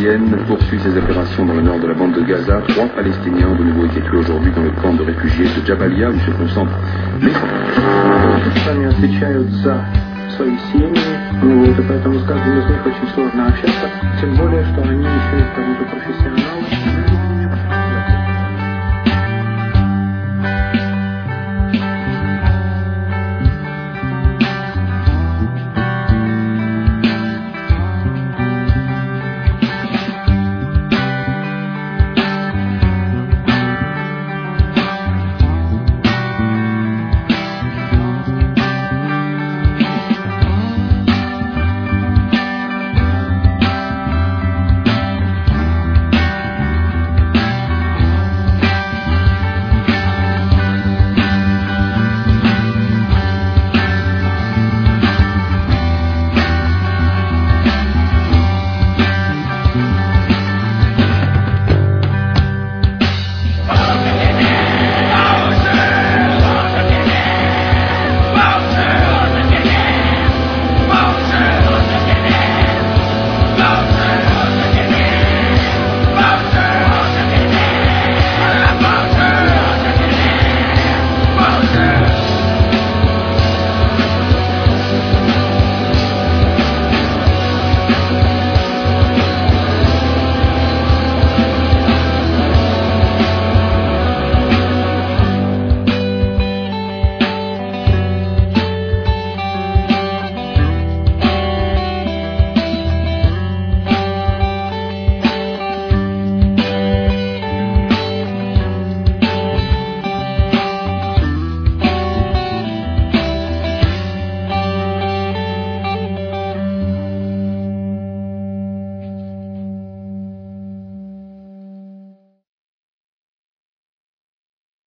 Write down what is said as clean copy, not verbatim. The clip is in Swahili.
israélienne poursuit ses opérations dans le nord de la bande de Gaza. 3 Palestiniens ont de nouveau été tués aujourd'hui dans le camp de réfugiés de Jabalia où se concentrent les... Сами отвечают за свои семьи, и поэтому с каждым из них очень сложно общаться, тем более, что они еще и к тому же профессионалы.